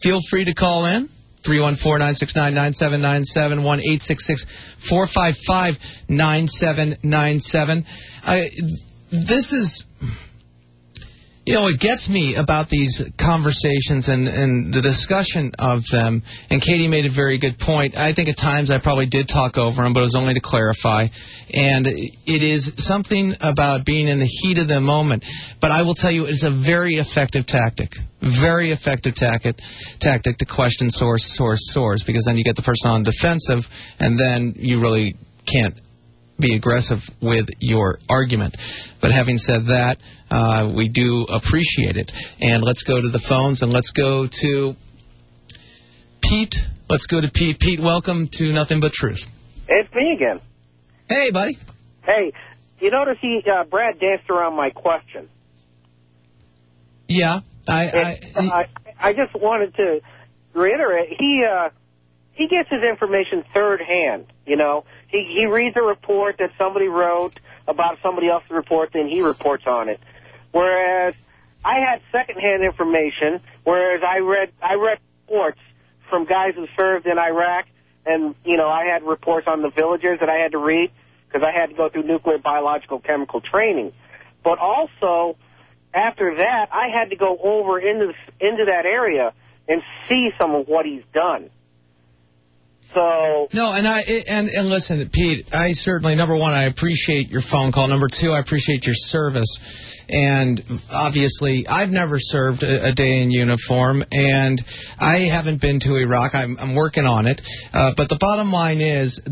feel free to call in. 314-969-9797, 1-866-455-9797. This is... it gets me about these conversations and the discussion of them, and Katie made a very good point. I think at times I probably did talk over them, but it was only to clarify. And it is something about being in the heat of the moment. But I will tell you, it's a very effective tactic. Very effective tactic to question source, because then you get the person on defensive, and then you really can't be aggressive with your argument. But having said that, we do appreciate it. And let's go to the phones, and let's go to Pete. Pete, welcome to Nothing But Truth. It's me again. Hey, buddy. Hey, you notice Brad danced around my question. Yeah. I just wanted to reiterate, he gets his information third hand, He reads a report that somebody wrote about somebody else's report, then he reports on it. Whereas I had secondhand information, whereas I read reports from guys who served in Iraq, and, I had reports on the villagers that I had to read because I had to go through nuclear, biological, chemical training. But also, after that, I had to go over into that area and see some of what he's done. So no, and listen, Pete, I certainly, number one, I appreciate your phone call. Number two, I appreciate your service. And obviously, I've never served a day in uniform, and I haven't been to Iraq. I'm working on it. But the bottom line is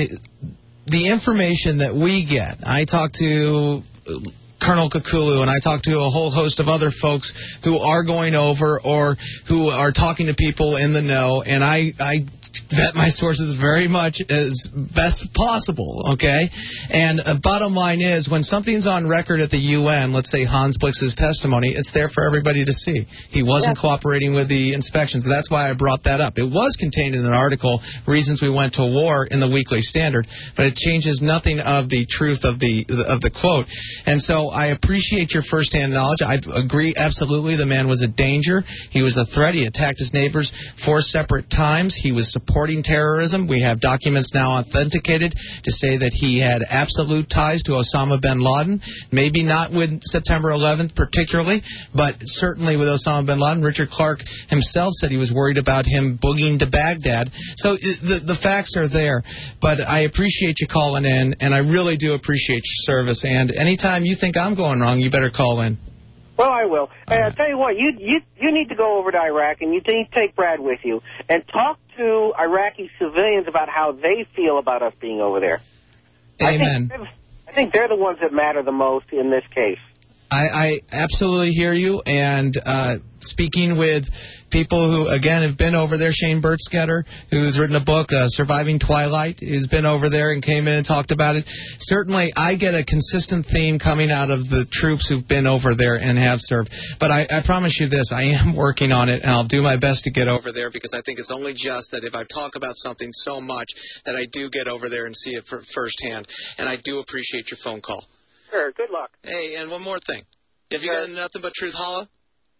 the information that we get. I talk to Colonel Kakulu, and I talk to a whole host of other folks who are going over or who are talking to people in the know, and I vet my sources very much as best possible, okay? And bottom line is, when something's on record at the UN, let's say Hans Blix's testimony, it's there for everybody to see. He wasn't cooperating with the inspections. That's why I brought that up. It was contained in an article, Reasons We Went to War, in the Weekly Standard, but it changes nothing of the truth of the quote. And so I appreciate your firsthand knowledge. I agree absolutely the man was a danger. He was a threat. He attacked his neighbors 4 separate times. He was supporting terrorism. We have documents now authenticated to say that he had absolute ties to Osama bin Laden. Maybe not with September 11th particularly, but certainly with Osama bin Laden. Richard Clark himself said he was worried about him boogieing to Baghdad. So the facts are there. But I appreciate you calling in, and I really do appreciate your service. And anytime you think I'm going wrong, you better call in. Well, I will. I'll tell you what, you need to go over to Iraq, and you need to take Brad with you, and talk to Iraqi civilians about how they feel about us being over there. Amen. I think they're the ones that matter the most in this case. I absolutely hear you, and speaking with people who, again, have been over there, Shane Bertsketter, who's written a book, Surviving Twilight, has been over there and came in and talked about it. Certainly, I get a consistent theme coming out of the troops who've been over there and have served. But I promise you this, I am working on it, and I'll do my best to get over there, because I think it's only just that if I talk about something so much that I do get over there and see it firsthand. And I do appreciate your phone call. Sure, good luck. Hey, and one more thing. Have you got Nothing But Truth holla?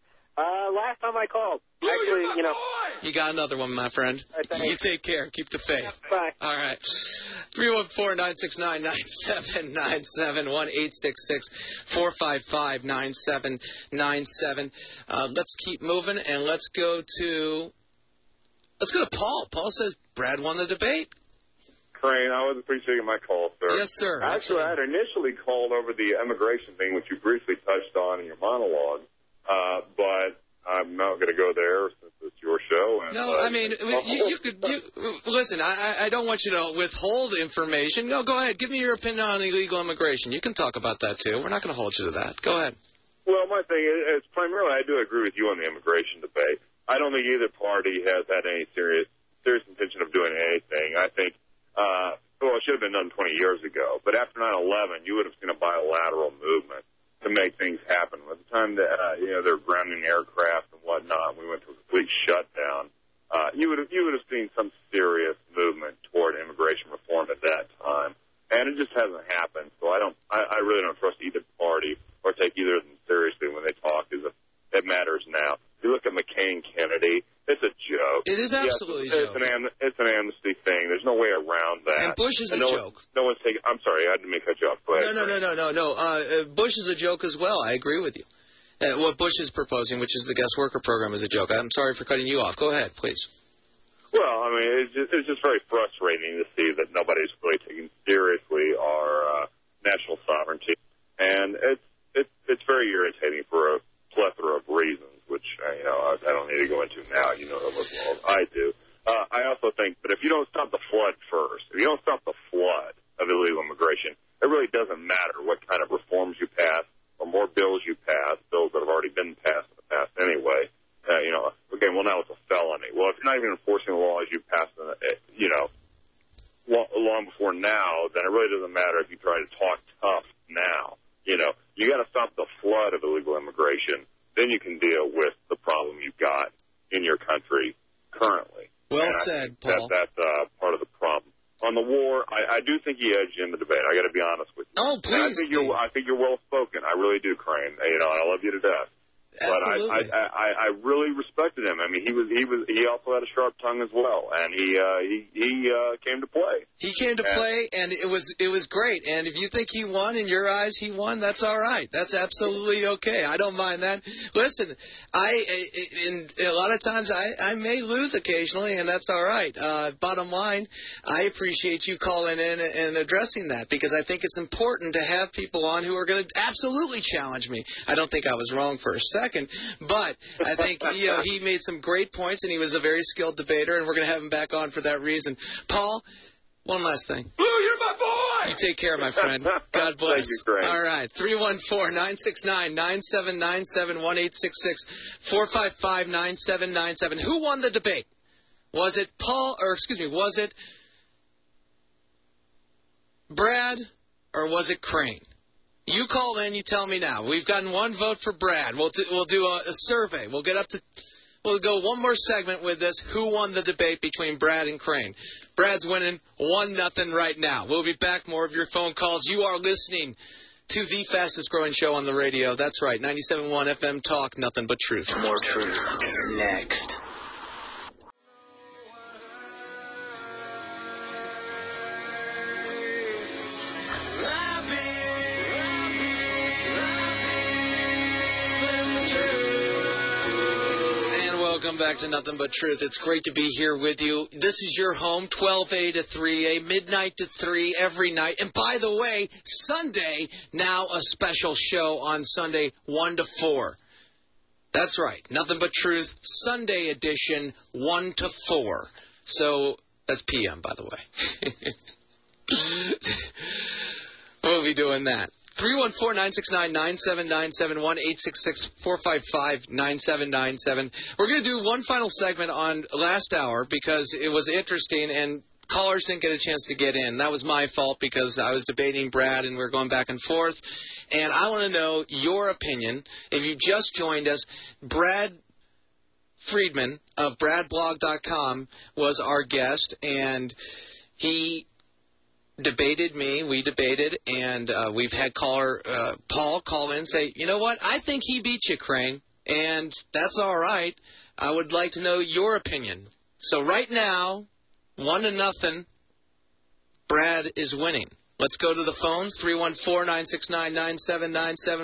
Last time I called. Actually, You got another one, my friend. You take care. Keep the faith. Bye. All right. 314-969-9797, 1-866-455-9797. Let's keep moving, and let's go to Paul. Paul says Brad won the debate. Crane, I was appreciating my call, sir. Yes, sir. Actually, I had initially called over the immigration thing, which you briefly touched on in your monologue, but I'm not going to go there since it's your show. And, no, I mean, you could listen. I don't want you to withhold information. No, go ahead. Give me your opinion on illegal immigration. You can talk about that too. We're not going to hold you to that. Go ahead. Well, my thing is primarily I do agree with you on the immigration debate. I don't think either party has had any serious intention of doing anything. I think. It should have been done 20 years ago. But after 9/11, you would have seen a bilateral movement to make things happen. By the time that they're grounding aircraft and whatnot, we went to a complete shutdown. You would have seen some serious movement toward immigration reform at that time, and it just hasn't happened. So I really don't trust either party or take either of them seriously when they talk. It matters now. If you look at McCain-Kennedy, it's a joke. It is absolutely a joke. It's an amnesty thing. There's no way around that. And Bush is a joke. No one's taking. I'm sorry, I didn't mean to cut you off. Go ahead. No. Bush is a joke as well. I agree with you. What Bush is proposing, which is the guest worker program, is a joke. I'm sorry for cutting you off. Go ahead, please. Well, I mean, it's just very frustrating to see that nobody's really taking seriously our national sovereignty, and it's very irritating for a plethora of reasons, which I don't need to go into now. You know them as well as I do. I also think that if you don't stop the flood first, if you don't stop the flood of illegal immigration, it really doesn't matter what kind of reforms you pass or more bills you pass, bills that have already been passed in the past anyway. Okay, well, now it's a felony. Well, if you're not even enforcing the laws you passed, long before now, then it really doesn't matter if you try to talk tough now. You got to stop the flood of illegal immigration. Then you can deal with the problem you've got in your country currently. Well said, Paul. That's part of the problem. On the war, I do think he edged in the debate. I got to be honest with you. Oh, please. And I think you're well spoken. I really do, Crane. I love you to death. Absolutely. But I really respected him. I mean, he also had a sharp tongue as well, and he came to play. He came to play, and it was great. And if you think he won, in your eyes he won, that's all right. That's absolutely okay. I don't mind that. Listen, a lot of times I may lose occasionally, and that's all right. Bottom line, I appreciate you calling in and addressing that, because I think it's important to have people on who are going to absolutely challenge me. I don't think I was wrong for a second, but I think he made some great points, and he was a very skilled debater, and we're going to have him back on for that reason. Paul, one last thing. Blue, you're my boy! You take care, my friend. God bless. Thank you, Greg. All right. 314-969-9797, 1-866-455-9797. Who won the debate? Was it was it Brad, or was it Crane? You call in, you tell me now. We've gotten one vote for Brad. We'll do a survey. We'll go one more segment with this. Who won the debate between Brad and Crane? Brad's winning 1-0 right now. We'll be back. More of your phone calls. You are listening to the fastest growing show on the radio. That's right. 97.1 FM Talk. Nothing but truth. More truth next. Welcome back to Nothing But Truth. It's great to be here with you. This is your home, 12A to 3A, midnight to 3 every night. And by the way, Sunday, now a special show on Sunday, 1 to 4. That's right. Nothing But Truth, Sunday edition, 1 to 4. So, that's PM, by the way. We'll be doing that. 314-969-9797, 1-866-455-9797. We're going to do one final segment on last hour because it was interesting and callers didn't get a chance to get in. That was my fault because I was debating Brad and we were going back and forth. And I want to know your opinion. If you just joined us, Brad Friedman of BradBlog.com was our guest, and he debated me, we debated, and we've had caller Paul call in and say, you know what, I think he beat you, Crane, and that's all right. I would like to know your opinion. So right now, 1-0, Brad is winning. Let's go to the phones, 314-969-9797,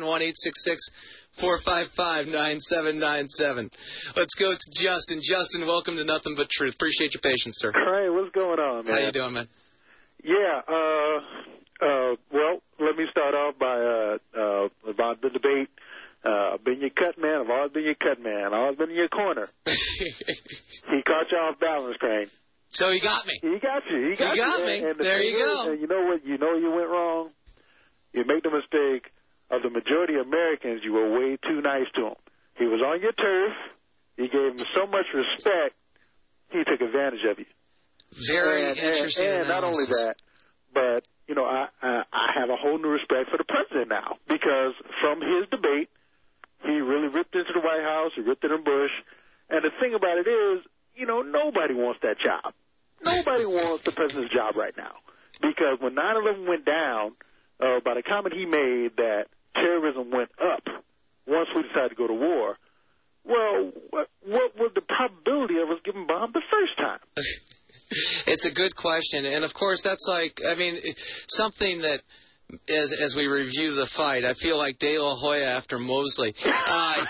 1-866-455-9797. Let's go to Justin. Justin, welcome to Nothing But Truth. Appreciate your patience, sir. Hey, what's going on, man? How you doing, man? Yeah, well, let me start off by about the debate. I've been your cut man. I've always been your cut man. I've always been in your corner. He caught you off balance, Crane. So he got me. He got you. He got me. And there you go. And you know what? You know you went wrong? You make the mistake of the majority of Americans. You were way too nice to him. He was on your turf. You gave him so much respect, he took advantage of you. Very interesting. And not only that, but, you know, I have a whole new respect for the president now because from his debate, he really ripped into the White House, he ripped into Bush, and the thing about it is, you know, nobody wants that job. Nobody wants the president's job right now because when 9/11 went down, by the comment he made that terrorism went up once we decided to go to war, well, what was the probability of us getting bombed the first time? It's a good question, and of course that's like, I mean, something that, as we review the fight, I feel like De La Hoya after Mosley. I'm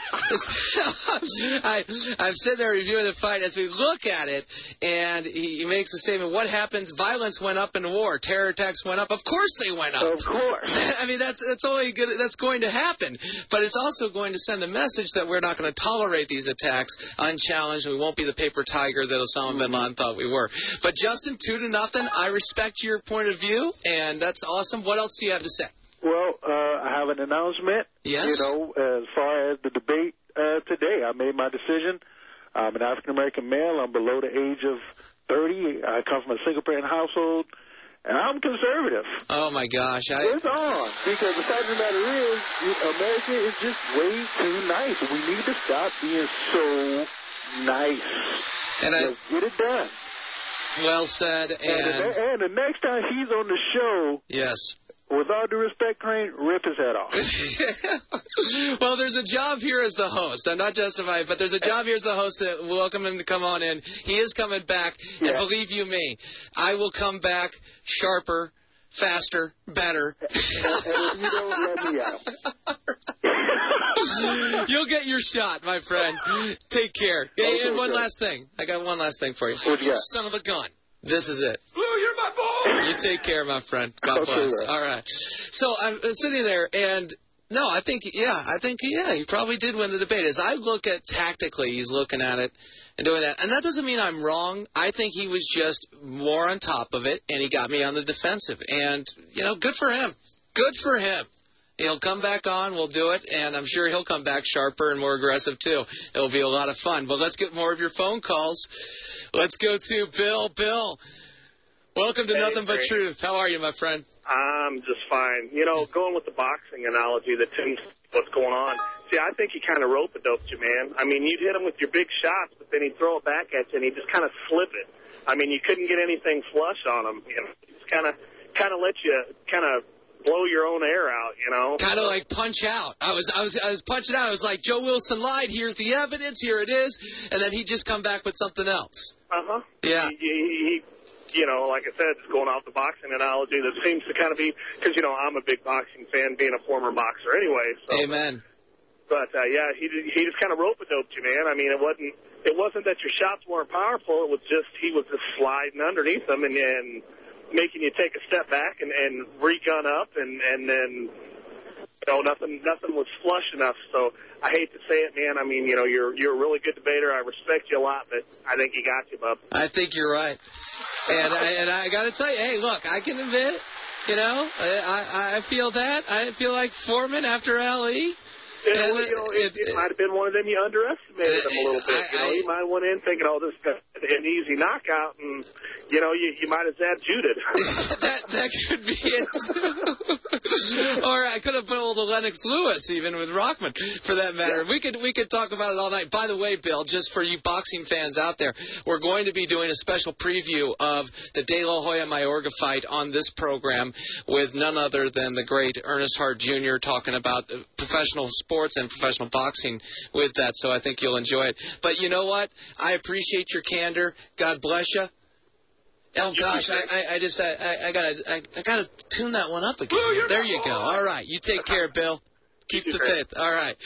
sitting there reviewing the fight as we look at it, and he makes a statement. What happens? Violence went up in war. Terror attacks went up. Of course they went up. Of course. I mean, that's only good. That's going to happen. But it's also going to send a message that we're not going to tolerate these attacks unchallenged. We won't be the paper tiger that Osama bin Laden thought we were. But Justin, 2-0. I respect your point of view, and that's awesome. What else do you have to say? Well, I have an announcement. Yes. You know, as far as the debate today, I made my decision. I'm an African-American male. I'm below the age of 30. I come from a single-parent household, and I'm conservative. Oh, my gosh. It's on, because the fact of the matter is, America is just way too nice. We need to stop being so nice. And Let's get it done. Well said. And the next time he's on the show, yes. With all due respect, Crane, rip his head off. Well, there's a job here as the host. I'm not justified, but there's a job here as the host to welcome him to come on in. He is coming back, and believe you me, I will come back sharper, faster, better. And if you don't let me out. You'll get your shot, my friend. Take care. Okay, and one last thing. I got one last thing for you. What you got? Son of a gun. This is it. Blue, you're my boy. You take care, my friend. God bless. Right. All right. So I'm sitting there, and no, I think he probably did win the debate. As I look at tactically, he's looking at it and doing that. And that doesn't mean I'm wrong. I think he was just more on top of it, and he got me on the defensive. And, good for him. Good for him. He'll come back on, we'll do it, and I'm sure he'll come back sharper and more aggressive, too. It'll be a lot of fun. But let's get more of your phone calls. Let's go to Bill. Bill, welcome to Nothing But Truth. How are you, my friend? I'm just fine. Going with the boxing analogy that Tim's what's going on. See, I think he kind of rope-a-doped you, man. I mean, you'd hit him with your big shots, but then he'd throw it back at you, and he'd just kind of slip it. I mean, you couldn't get anything flush on him. Just kind of let you kind of blow your own air out, Kind of like punch out. I was punching out. I was like, Joe Wilson lied. Here's the evidence. Here it is. And then he'd just come back with something else. Uh-huh. Yeah. He like I said, just going off the boxing analogy, that seems to kind of be, because, I'm a big boxing fan, being a former boxer anyway. So. Amen. But, he just kind of rope-a-doped you, man. I mean, it wasn't that your shots weren't powerful. It was just he was just sliding underneath them and making you take a step back and re-gun up, and then nothing was flush enough. So I hate to say it, man. I mean, you're a really good debater. I respect you a lot, but I think he got you, bub. I think you're right. And I got to tell you, hey, look, I can admit, I feel that. I feel like Foreman after Ali. It might have been one of them you underestimated him a little bit. You might have went in thinking, this is an easy knockout, and, you might have Zab Judith. that could be it. Or I could have pulled a Lennox Lewis, even with Rockman, for that matter. Yeah. We could talk about it all night. By the way, Bill, just for you boxing fans out there, we're going to be doing a special preview of the De La Hoya Mayorga fight on this program with none other than the great Ernest Hart Jr. talking about professional sports and professional boxing with that, so I think you'll enjoy it. But you know what? I appreciate your candor. God bless you. Oh gosh, I gotta tune that one up again. There you go. All right, you take care, Bill. Keep the faith. All right,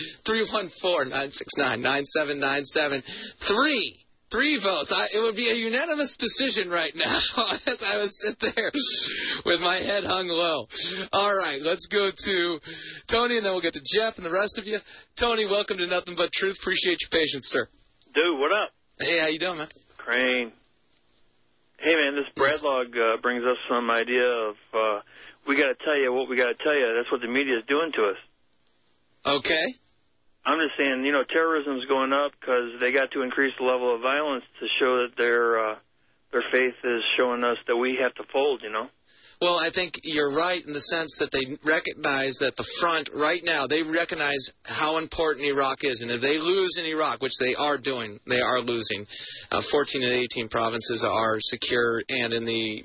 314-969-9797. Three votes. It would be a unanimous decision right now as I would sit there with my head hung low. All right, let's go to Tony, and then we'll get to Jeff and the rest of you. Tony, welcome to Nothing But Truth. Appreciate your patience, sir. Dude, what up? Hey, how you doing, man? Crane. Hey, man, this Bradlog brings us some idea of we got to tell you what we got to tell you. That's what the media is doing to us. Okay. I'm just saying, terrorism's going up because they got to increase the level of violence to show that their faith is showing us that we have to fold, Well, I think you're right in the sense that they recognize that the front right now, they recognize how important Iraq is. And if they lose in Iraq, which they are doing, they are losing. 14 and 18 provinces are secure, and in the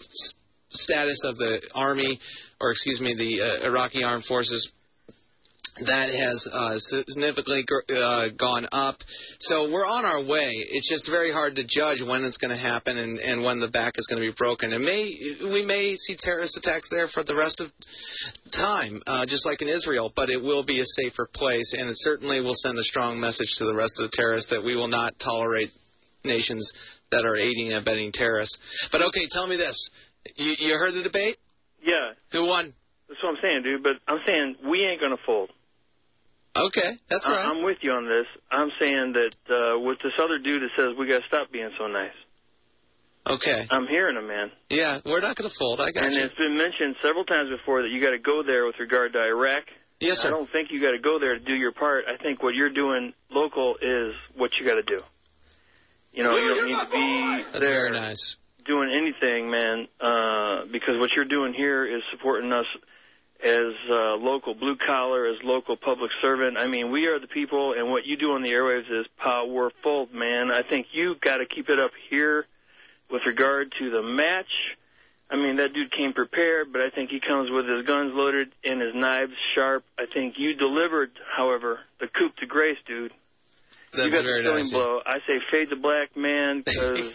status of the army, the Iraqi armed forces, That has significantly gone up. So we're on our way. It's just very hard to judge when it's going to happen and when the back is going to be broken. We may see terrorist attacks there for the rest of time, just like in Israel, but it will be a safer place, and it certainly will send a strong message to the rest of the terrorists that we will not tolerate nations that are aiding and abetting terrorists. But, okay, tell me this. You heard the debate? Yeah. Who won? That's what I'm saying, dude, but I'm saying we ain't going to fold. Okay, that's right. I'm with you on this. I'm saying that with this other dude that says we got to stop being so nice. Okay. I'm hearing him, man. Yeah, we're not going to fold. I got you. And it's been mentioned several times before that you got to go there with regard to Iraq. Yes, sir. I don't think you got to go there to do your part. I think what you're doing local is what you got to do. You know, you don't need to be That's there very nice. doing anything, man, because what you're doing here is supporting us as local blue collar, as local public servant. I mean, we are the people, and what you do on the airwaves is powerful, man. I think you got to keep it up here with regard to the match. I mean, that dude came prepared, but I think he comes with his guns loaded and his knives sharp. I think you delivered, however, the coup de grace, dude. That's you got very the killing nice. blow. I say fade the black man because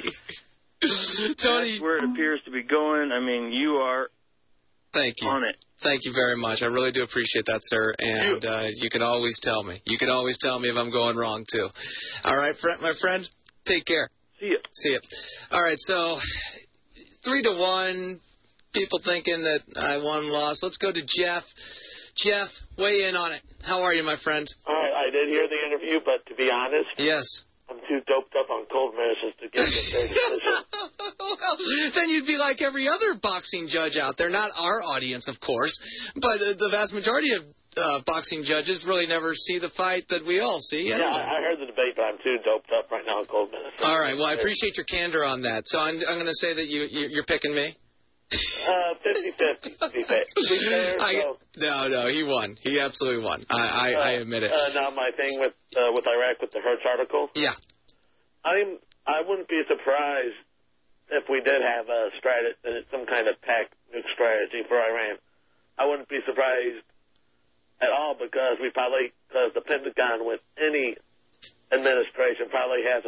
Tony, that's where it appears to be going. I mean, you are thank you. on it. Thank you very much. I really do appreciate that, sir. And you can always tell me. You can always tell me if I'm going wrong, too. All right, my friend, take care. See ya. See ya. All right, so 3-1, people thinking that I won, lost. Let's go to Jeff. Jeff, weigh in on it. How are you, my friend? All right, I did hear the interview, but to be honest, Yes. I'm too doped up on cold medicines to get the fair decision. Well, then you'd be like every other boxing judge out there. Not our audience, of course, but the vast majority of boxing judges really never see the fight that we all see. Yeah, I heard the debate, but I'm too doped up right now on cold medicine. All right, well, I appreciate your candor on that. So I'm going to say that you're picking me? 50-50, to be fair. No, he won. He absolutely won. I admit it. Now, my thing with Iraq, with the Hertz article. Yeah. I wouldn't be surprised if we did have a some kind of pact nuke strategy for Iran. I wouldn't be surprised at all because the Pentagon with any administration probably has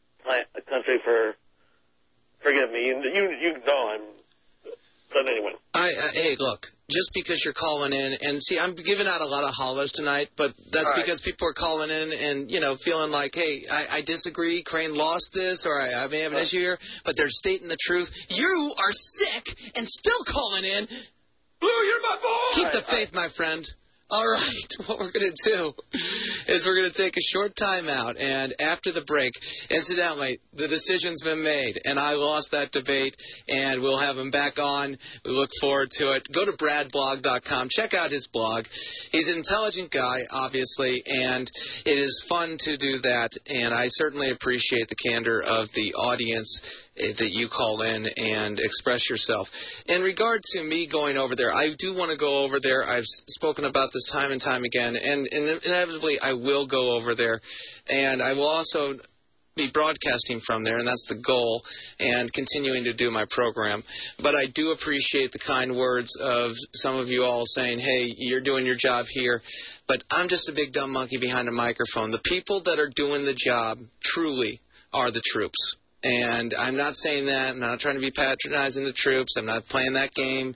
a country for. Forgive me, you know I'm. But anyway. Hey, look, just because you're calling in, and see, I'm giving out a lot of hollows tonight, but that's because people are calling in and, feeling like, hey, I disagree, Crane lost this, or I may have an issue here, but they're stating the truth. You are sick and still calling in. Blue, you're my boy! Keep the faith, my friend. All right, what we're going to do is we're going to take a short time out, and after the break, incidentally, the decision's been made, and I lost that debate, and we'll have him back on. We look forward to it. Go to bradblog.com. Check out his blog. He's an intelligent guy, obviously, and it is fun to do that, and I certainly appreciate the candor of the audience that you call in and express yourself. In regard to me going over there, I do want to go over there. I've spoken about this time and time again, and inevitably I will go over there, and I will also be broadcasting from there, and that's the goal, and continuing to do my program. But I do appreciate the kind words of some of you all saying, hey, you're doing your job here, but I'm just a big dumb monkey behind a microphone. The people that are doing the job truly are the troops. And I'm not saying that. I'm not trying to be patronizing the troops. I'm not playing that game.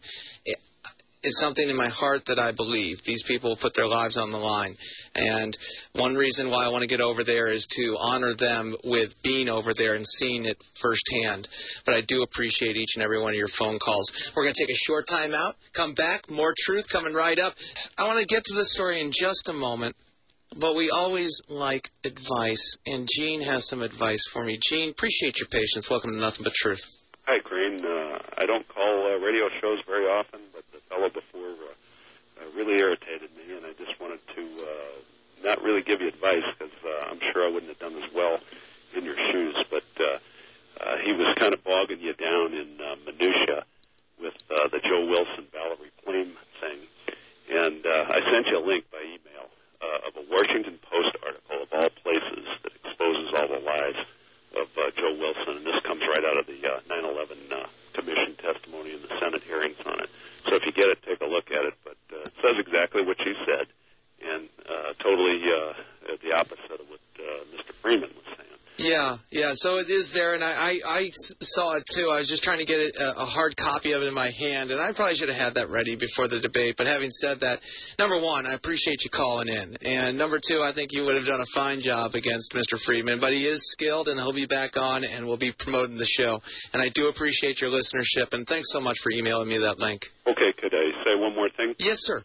It's something in my heart that I believe. These people put their lives on the line. And one reason why I want to get over there is to honor them with being over there and seeing it firsthand. But I do appreciate each and every one of your phone calls. We're going to take a short time out, come back, more truth coming right up. I want to get to the story in just a moment. But we always like advice, and Gene has some advice for me. Gene, appreciate your patience. Welcome to Nothing But Truth. Hi, Crane. I don't call radio shows very often, but the fellow before really irritated me, and I just wanted to not really give you advice because I'm sure I wouldn't have done as well in your shoes. But he was kind of bogging you down in minutia with the Joe Wilson Valerie Plame thing, and I sent you a link by email of a Washington Post article, of all places, that exposes all the lies of Joe Wilson, and this comes right out of the 9/11 Commission testimony and the Senate hearings on it. So if you get it, take a look at it. But it says exactly what you said, and totally the opposite of what Mr. Freeman was saying. Yeah, so it is there, and I saw it too. I was just trying to get a hard copy of it in my hand, and I probably should have had that ready before the debate. But having said that, number one, I appreciate you calling in, and number two, I think you would have done a fine job against Mr. Friedman, but he is skilled, and he'll be back on, and we'll be promoting the show. And I do appreciate your listenership, and thanks so much for emailing me that link. Okay, could I say one more thing? Yes, sir.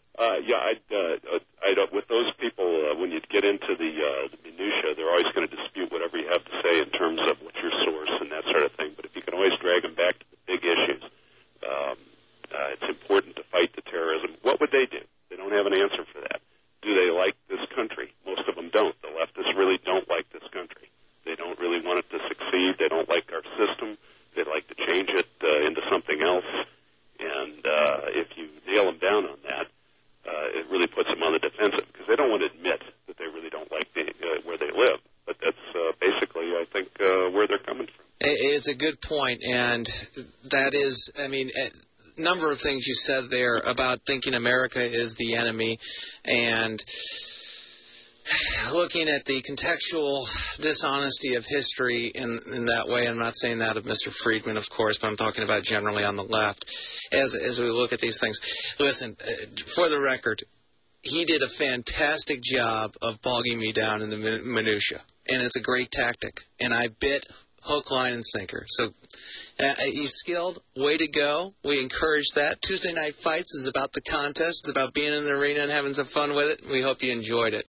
With those people, when you get into the minutia, they're always going to dispute whatever you have to say in terms of what's your source and that sort of thing. But if you can always drag them back to the big issues, it's important to fight the terrorism. What would they do? They don't have an answer for that. Do they like this country? Most of them don't. The leftists really don't like this country. They don't really want it to succeed. They don't like our system. They'd like to change it into something else. And if you nail them down on that, it really puts them on the defensive because they don't want to admit that they really don't like where they live. But that's basically, I think, where they're coming from. It's a good point, and that is, I mean, a number of things you said there about thinking America is the enemy and looking at the contextual dishonesty of history in that way. I'm not saying that of Mr. Friedman, of course, but I'm talking about generally on the left as we look at these things. Listen, for the record, he did a fantastic job of bogging me down in the minutia, and it's a great tactic, and I bit hook, line, and sinker. So he's skilled. Way to go. We encourage that. Tuesday Night Fights is about the contest. It's about being in the arena and having some fun with it. We hope you enjoyed it.